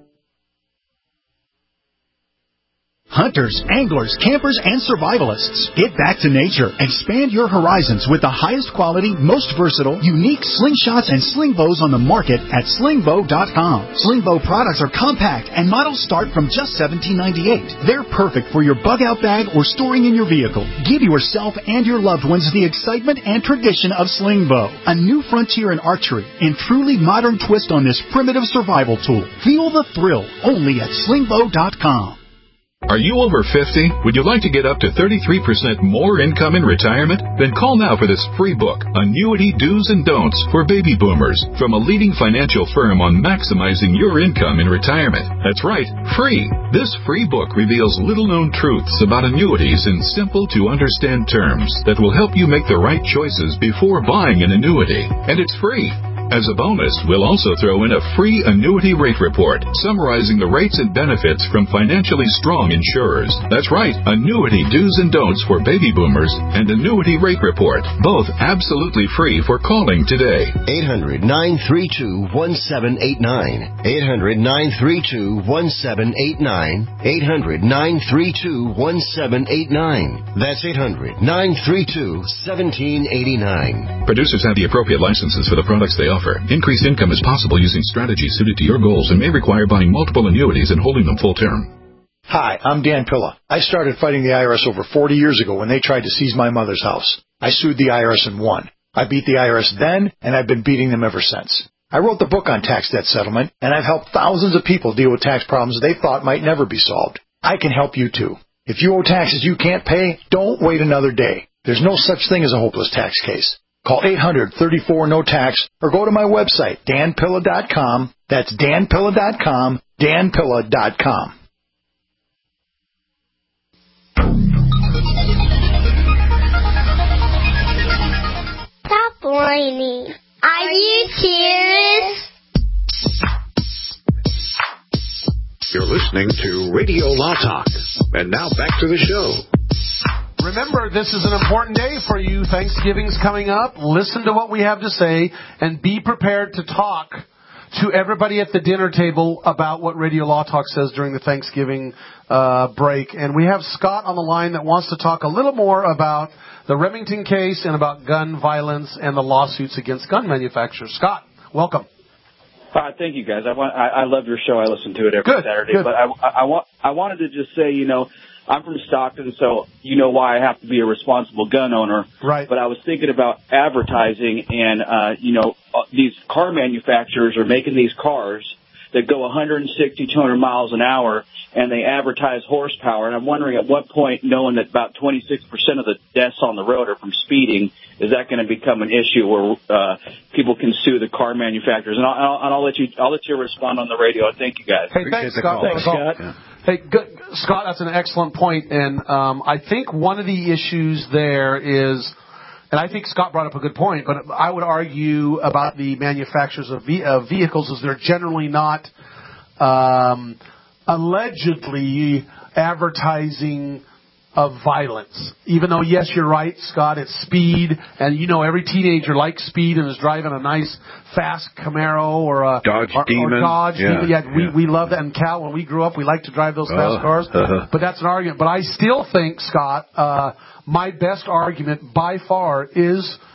Hunters, anglers, campers, and survivalists. Get back to nature. Expand your horizons with the highest quality, most versatile, unique slingshots and sling bows on the market at sling bow dot com. Sling bow products are compact and models start from just seventeen ninety-eight. They're perfect for your bug out bag or storing in your vehicle. Give yourself and your loved ones the excitement and tradition of sling bow. A new frontier in archery and truly modern twist on this primitive survival tool. Feel the thrill only at sling bow dot com. Are you over fifty? Would you like to get up to thirty-three percent more income in retirement? Then call now for this free book, Annuity Do's and Don'ts for Baby Boomers, from a leading financial firm on maximizing your income in retirement. That's right, free. This free book reveals little-known truths about annuities in simple-to-understand terms that will help you make the right choices before buying an annuity. And it's free. As a bonus, we'll also throw in a free annuity rate report summarizing the rates and benefits from financially strong insurers. That's right, Annuity Do's and Don'ts for Baby Boomers and Annuity Rate Report, both absolutely free for calling today. eight hundred, nine three two, one seven eight nine. eight hundred, nine three two, one seven eight nine. eight hundred, nine three two, one seven eight nine. That's eight hundred, nine three two, one seven eight nine. Producers have the appropriate licenses for the products they offer. Increased income is possible using strategies suited to your goals and may require buying multiple annuities and holding them full term. Hi, I'm Dan Pilla. I started fighting the I R S over forty years ago when they tried to seize my mother's house. I sued the I R S and won. I beat the I R S then, and I've been beating them ever since. I wrote the book on tax debt settlement, and I've helped thousands of people deal with tax problems they thought might never be solved. I can help you too. If you owe taxes you can't pay, don't wait another day. There's no such thing as a hopeless tax case. Call eight hundred, thirty-four, no tax or go to my website, dan pilla dot com. That's dan pilla dot com, dan pilla dot com. Stop whining. Are you serious? You're listening to Radio Law Talk. And now back to the show. Remember, this is an important day for you. Thanksgiving's coming up. Listen to what we have to say and be prepared to talk to everybody at the dinner table about what Radio Law Talk says during the Thanksgiving uh, break. And we have Scott on the line that wants to talk a little more about the Remington case and about gun violence and the lawsuits against gun manufacturers. Scott, welcome. Uh, thank you, guys. I, want, I, I love your show. I listen to it every good, Saturday. Good. But I, I, I, want, I wanted to just say, you know, I'm from Stockton, so you know why I have to be a responsible gun owner. Right. But I was thinking about advertising, and, uh, you know, these car manufacturers are making these cars that go one sixty, two hundred miles an hour, and they advertise horsepower. And I'm wondering at what point, knowing that about twenty-six percent of the deaths on the road are from speeding, is that going to become an issue where uh, people can sue the car manufacturers? And I'll, I'll, and I'll let you I'll let you respond on the radio. Thank you, guys. Hey, thanks, Scott. Thanks, Scott. Yeah. Hey, good, Scott, that's an excellent point. And um, I think one of the issues there is, and I think Scott brought up a good point, but I would argue about the manufacturers of, ve- of vehicles is they're generally not um, allegedly advertising of violence. Even though, yes, you're right, Scott, it's speed, and you know every teenager likes speed and is driving a nice, fast Camaro or a Dodge or, Demon. Or Dodge yeah, Demon. Yeah, yeah. we, we love that. And Cal, when we grew up, we liked to drive those fast uh, cars. Uh-huh. But that's an argument. But I still think, Scott, uh, my best argument by far is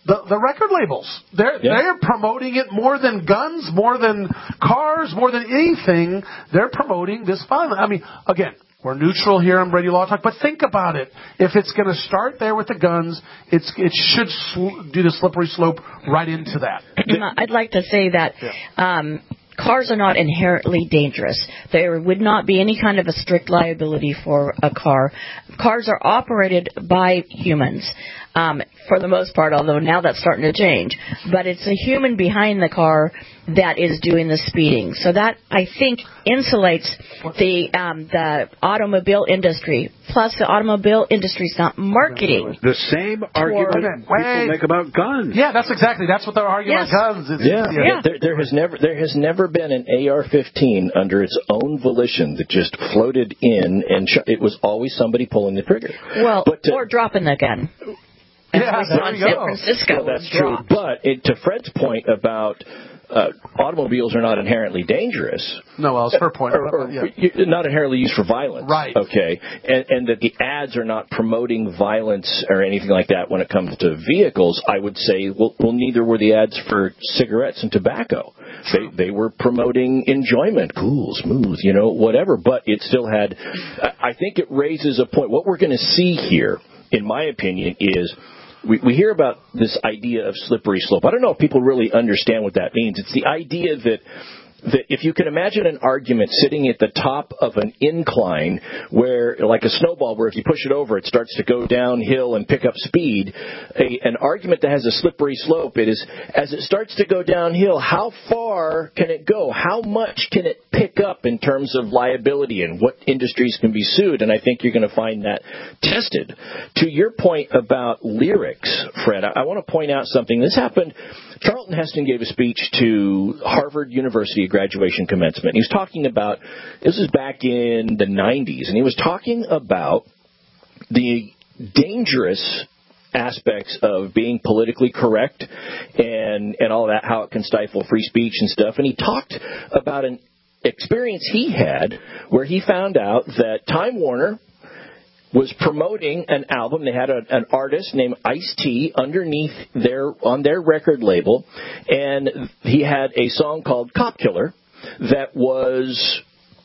The, the record labels. They're, Yeah. they're promoting it more than guns, more than cars, more than anything. They're promoting this violence. I mean, again, we're neutral here on Radio Law Talk, but think about it. If it's going to start there with the guns, it's it should sl- do the slippery slope right into that. I'd like to say that um, cars are not inherently dangerous. There would not be any kind of a strict liability for a car. Cars are operated by humans. Um, for the most part, although now that's starting to change. But it's a human behind the car that is doing the speeding. So that, I think, insulates the um, the automobile industry. Plus, the automobile industry is not marketing. The same argument people Wait. make about guns. Yeah, that's exactly. That's what they're arguing Yes. about guns. It's, Yeah, Yeah. There, there has never there has never been an A R fifteen under its own volition that just floated in, and sh- it was always somebody pulling the trigger. Well, But to- or dropping the gun. As Yeah, we saw there in you San go. Francisco. Well, that's was true. dropped. But it, to Fred's point about uh, automobiles are not inherently dangerous. No, well, it's her point. Or, or Yeah. you- not inherently used for violence. Right. Okay. And, and that the ads are not promoting violence or anything like that when it comes to vehicles, I would say, well, well neither were the ads for cigarettes and tobacco. They, they were promoting enjoyment, cool, smooth, you know, whatever. But it still had, I think it raises a point. What we're going to see here, in my opinion, is we, we hear about this idea of slippery slope. I don't know if people really understand what that means. It's the idea that that if you can imagine an argument sitting at the top of an incline where, like a snowball, where if you push it over, it starts to go downhill and pick up speed, a, an argument that has a slippery slope, it is, as it starts to go downhill, how far can it go? How much can it pick up in terms of liability and what industries can be sued? And I think you're going to find that tested. To your point about lyrics, Fred, I, I want to point out something. This happened. Charlton Heston gave a speech to Harvard University graduation commencement. He was talking about, this is back in the nineties, and he was talking about the dangerous aspects of being politically correct and, and all that, how it can stifle free speech and stuff. And he talked about an experience he had where he found out that Time Warner was promoting an album. They had a, an artist named Ice-T underneath their on their record label, and he had a song called Cop Killer that was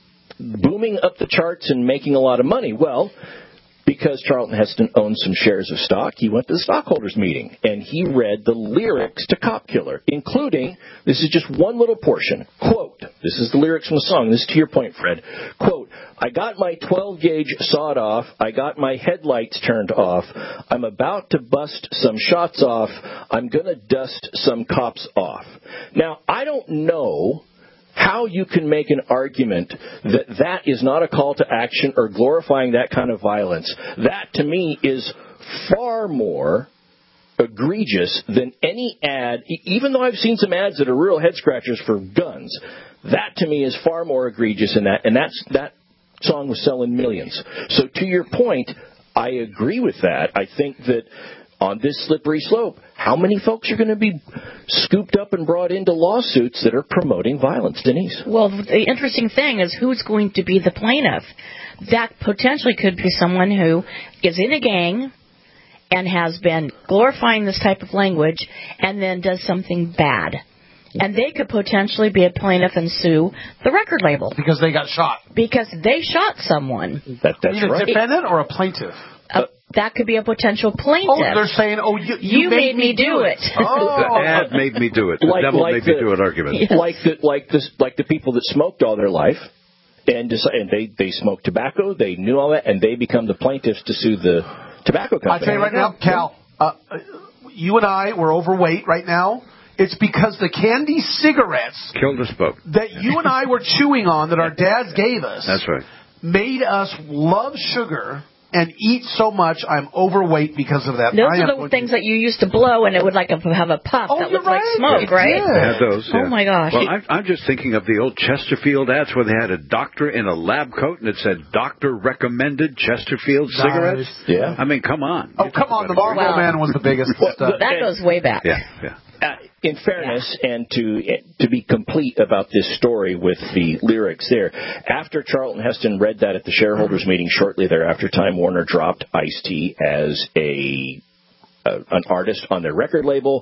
booming up the charts and making a lot of money. Well, because Charlton Heston owned some shares of stock, he went to the stockholders meeting, and he read the lyrics to Cop Killer, including, this is just one little portion, quote, this is the lyrics from the song, this is to your point, Fred, quote, I got my twelve gauge sawed off, I got my headlights turned off, I'm about to bust some shots off, I'm gonna dust some cops off. Now, I don't know how you can make an argument that that is not a call to action or glorifying that kind of violence. That, to me, is far more egregious than any ad, even though I've seen some ads that are real head-scratchers for guns. That, to me, is far more egregious than that, and that's, that song was selling millions. So, to your point, I agree with that. I think that on this slippery slope, how many folks are going to be scooped up and brought into lawsuits that are promoting violence, Denise? Well, the interesting thing is who's going to be the plaintiff. That potentially could be someone who is in a gang and has been glorifying this type of language and then does something bad. And they could potentially be a plaintiff and sue the record label. Because they got shot. Because they shot someone. That, that's Either right. a defendant or a plaintiff. Uh, that could be a potential plaintiff. Oh, they're saying, oh, you, you, You made me do it. Oh. The ad made me do it. The Like- devil like made the- me do it argument. Yes. Like the like this like the people that smoked all their life and decide, and they they smoked tobacco, they knew all that, and they become the plaintiffs to sue the tobacco company. I tell you right now, Cal, uh, you and I were overweight right now. It's because the candy cigarettes Killed us both. that you and I were chewing on that our dads gave us That's right. made us love sugar and eat so much I'm overweight because of that. Those I are am the things that you used to blow, and it would like a, have a puff Oh, that you're looked like right. smoke, It right? did. Had those, Oh yeah. my gosh! Well, I'm, I'm just thinking of the old Chesterfield ads where they had a doctor in a lab coat and it said doctor recommended Chesterfield Nice. cigarettes. Yeah. I mean, come on. Oh, come on. The Marlboro Wow. Man was the biggest stuff. That goes way back. Yeah, yeah. Uh, in fairness, and to to be complete about this story with the lyrics there, after Charlton Heston read that at the shareholders meeting shortly thereafter, Time Warner dropped Ice-T as a a, an artist on their record label,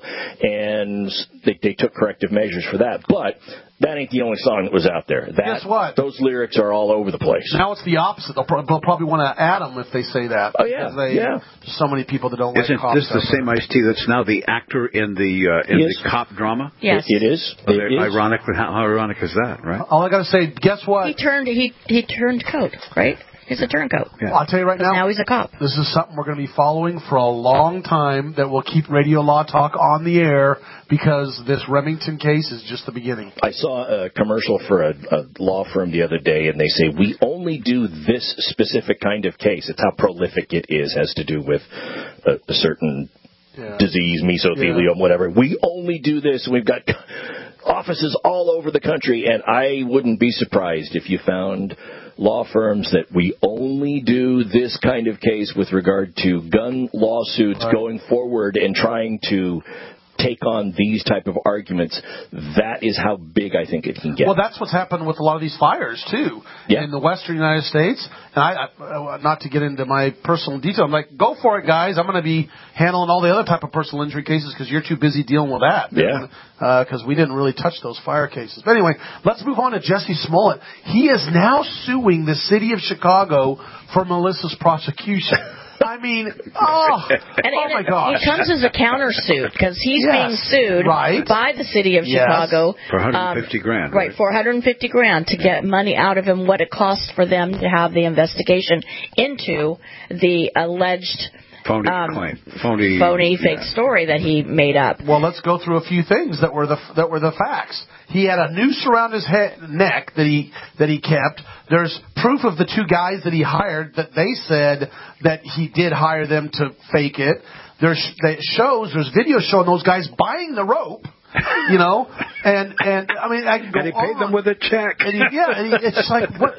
and they, they took corrective measures for that. But that ain't the only song that was out there. That, Guess what? Those lyrics are all over the place. Now it's the opposite. They'll, pro- they'll probably want to add them if they say that. Oh, yeah, they, yeah. There's so many people that don't Isn't like cop this stuff. the same Ice-T that's now the actor in the uh, in Yes. the cop drama? Yes. It, it is. Well, It is. ironic. How ironic is that, right? All I got to say, guess what? He turned he he turned coat, right? He's a turncoat. Yeah. Well, I'll tell you right now. Now he's a cop. This is something we're going to be following for a long time that will keep Radio Law Talk on the air because this Remington case is just the beginning. I saw a commercial for a, a law firm the other day, and they say, we only do this specific kind of case. It's how prolific it is, has to do with a, a certain Yeah. disease, mesothelioma, Yeah. whatever. We only do this, and we've got offices all over the country, and I wouldn't be surprised if you found law firms that we only do this kind of case with regard to gun lawsuits right. going forward and trying to take on these type of arguments. That is how big I think it can get. Well, that's what's happened with a lot of these fires, too, yeah. in the western United States. And I, I, not to get into my personal detail, I'm like, go for it, guys. I'm going to be handling all the other type of personal injury cases because you're too busy dealing with that. Yeah. Because uh, we didn't really touch those fire cases. But anyway, let's move on to Jesse Smollett. He is now suing the city of Chicago for malicious prosecution. I mean, oh, And oh my gosh. It comes as a countersuit because he's Yes, being sued right. by the city of Yes. Chicago. For one hundred fifty um, grand. Right, for one hundred fifty grand to get money out of him, what it costs for them to have the investigation into the alleged Phony um, claim. Phony, phony fake yeah. story that he made up. Well, let's go through a few things that were the that were the facts. He had a noose around his head, neck that he that he kept. There's proof of the two guys that he hired that they said that he did hire them to fake it. There's that shows there's video showing those guys buying the rope. You know, and and I mean, I can go And he paid on. them with a check. And he, yeah, and he, it's like what?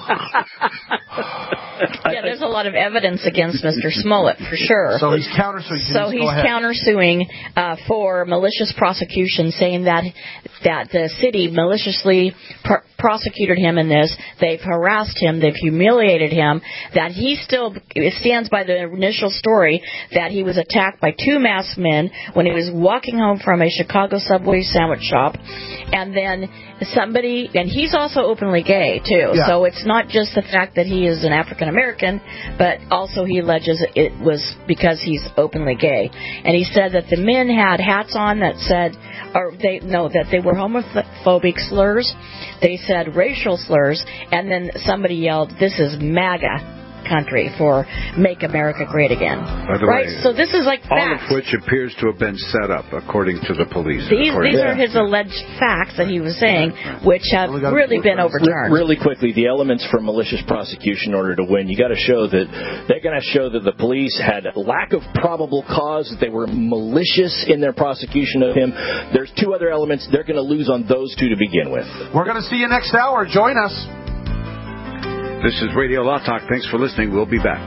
Yeah, there's a lot of evidence against Mister Smollett for sure. So he's countersuing. So he's countersuing uh, for malicious prosecution, saying that that the city maliciously pr- prosecuted him in this. They've harassed him. They've humiliated him. That he still stands by the initial story that he was attacked by two masked men when he was walking home from a Chicago Subway sandwich shop, and then somebody, and he's also openly gay too. Yeah. So it's not just the fact that he is an African American, but also he alleges it was because he's openly gay. And he said that the men had hats on that said, or they no, that they were homophobic slurs. They said racial slurs, and then somebody yelled, "This is MAGA country for Make America Great Again." By the right? way, So this is like all facts. of which appears to have been set up, according to the police. These, according these to are his alleged facts that he was saying, which have really been overturned. Really quickly, the elements for malicious prosecution in order to win, you got to show that they're going to show that the police had lack of probable cause, that they were malicious in their prosecution of him. There's two other elements. They're going to lose on those two to begin with. We're going to see you next hour. Join us. This is Radio Law Talk. Thanks for listening. We'll be back.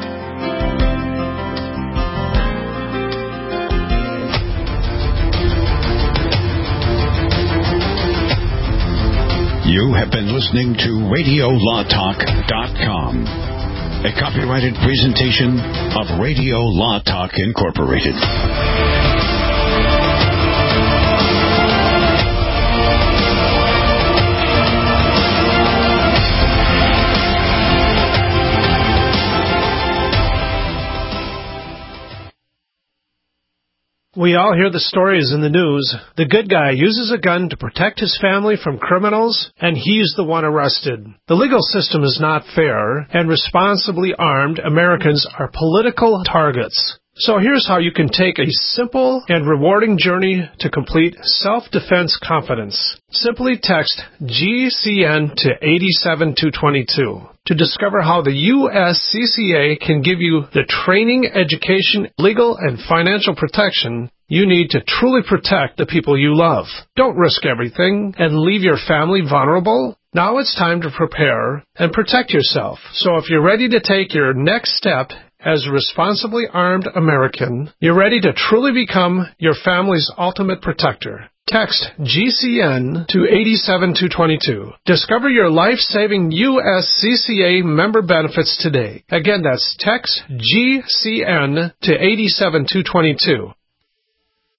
You have been listening to Radio Law Talk dot com, a copyrighted presentation of Radio Law Talk Incorporated. We all hear the stories in the news. The good guy uses a gun to protect his family from criminals, and he's the one arrested. The legal system is not fair, and responsibly armed Americans are political targets. So here's how you can take a simple and rewarding journey to complete self-defense confidence. Simply text G C N to eight seven two two two to discover how the U S C C A can give you the training, education, legal, and financial protection you need to truly protect the people you love. Don't risk everything and leave your family vulnerable. Now it's time to prepare and protect yourself. So if you're ready to take your next step as a responsibly armed American, you're ready to truly become your family's ultimate protector. Text G C N to eight seven two two two. Discover your life-saving U S C C A member benefits today. Again, that's text G C N to eight seven two two two.